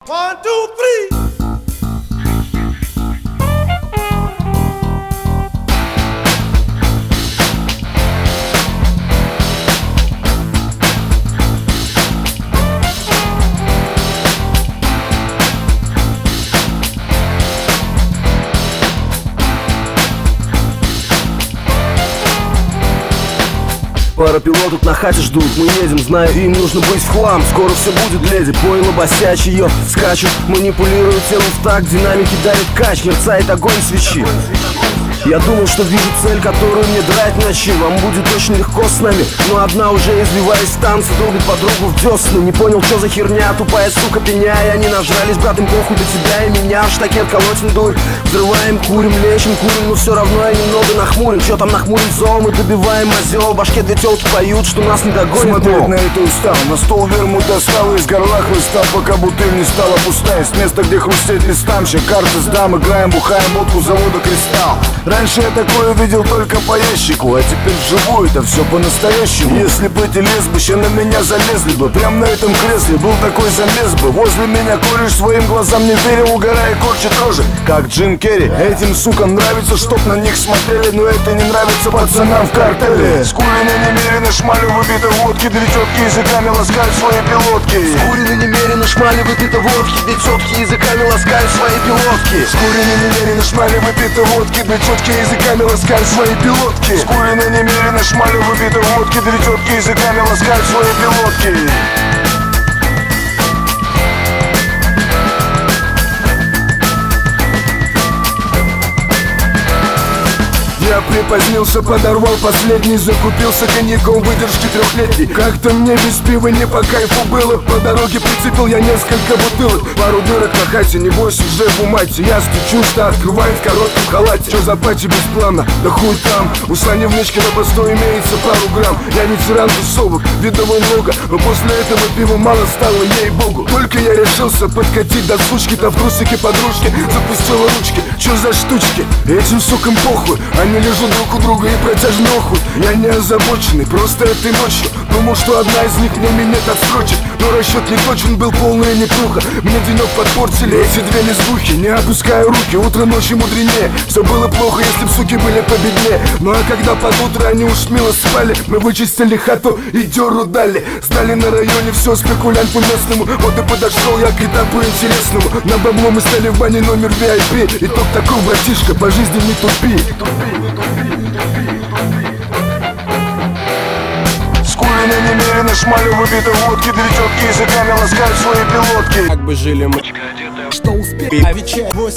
1, 2, 3. Пара пилотов на хате ждут, мы едем, знаю, им нужно быть в хлам. Скоро все будет, леди, пойло босячие скачут, манипулируют телом в такт, динамики дарят кач, мерцает огонь свечи. Я думал, что вижу цель, которую мне драть ночи. Вам будет очень легко с нами, но одна уже, извиваясь в танце, долбит подругу в десны. Не понял, что за херня, тупая сука пеня. И они нажрались, брат, им похуй до тебя и меня. Штакет колоть не дуй, взрываем, курим, лечим, курим. Но все равно я немного нахмурен. Че там нахмурим зол, мы добиваем озел. В башке две телки поют, что нас не догонит. Смотреть на это устал, на стол вермут достал, из горла хлыста, пока бутыль не стала пустая. С места, где хрустеть листамщик, карты сдам, играем, бухаем водку завода «Кристалл». Раньше я такое видел только по ящику, а теперь вживую это все по-настоящему. Если бы эти лесбища на меня залезли бы, прям на этом кресле был такой замес бы. Возле меня кореш своим глазам не верил, угорая, корчит рожи, как Джим Керри. Этим сукам нравится, чтоб на них смотрели, но это не нравится пацанам в картеле. Скурены немерено, шмалю выпитой водки, две тетки языками ласкают свои пилотки. Скурены немерено, шмали выпитой водки, две тетки языками ласкают свои пилотки. Скурены немерено, шмали выпитой водки, две тетки языками ласкают свои пилотки. Скурены немерено, шмалю выпитой водки, две тетки языками ласкают свои пилотки. Я припозднился, подорвал последний, закупился коньяком выдержки трехлетней. Как-то мне без пива не по кайфу было, по дороге прицепил я несколько бутылок. Пару дырок на хате, небось уже в умате. Я стучу, что открывает в коротком халате. Че за пати без плана? Да хуй там. У Сани в нычке на постой имеется пару грамм. Я ветеран тусовок, видовой много, но после этого пива мало стало, ей-богу. Только я решился подкатить до сучки-то в трусике подружки запустила ручки. Че за штучки? Этим сукам похуй, они лежат друг у друга и протяжно охуй. Я не озабоченный, просто этой ночью думал, что одна из них мне минет отсрочит. Но расчет не точен, был полная непруха. Мне денек подпортили эти две лесбухи. Не опускаю руки, утро ночи мудренее. Все было плохо, если б суки были победнее. Ну а когда под утро они уж мило спали, мы вычистили хату и дёру дали. Стали на районе все спекулянт по-местному. Вот и подошел я к этапу интересному. На бабло мы стали в бане номер VIP. Итог такой, братишка, по жизни не тупи. Скурены немерено, шмалю выпитой водки, две тетки языками ласкают свои пилотки. Как бы жили мы, что успели,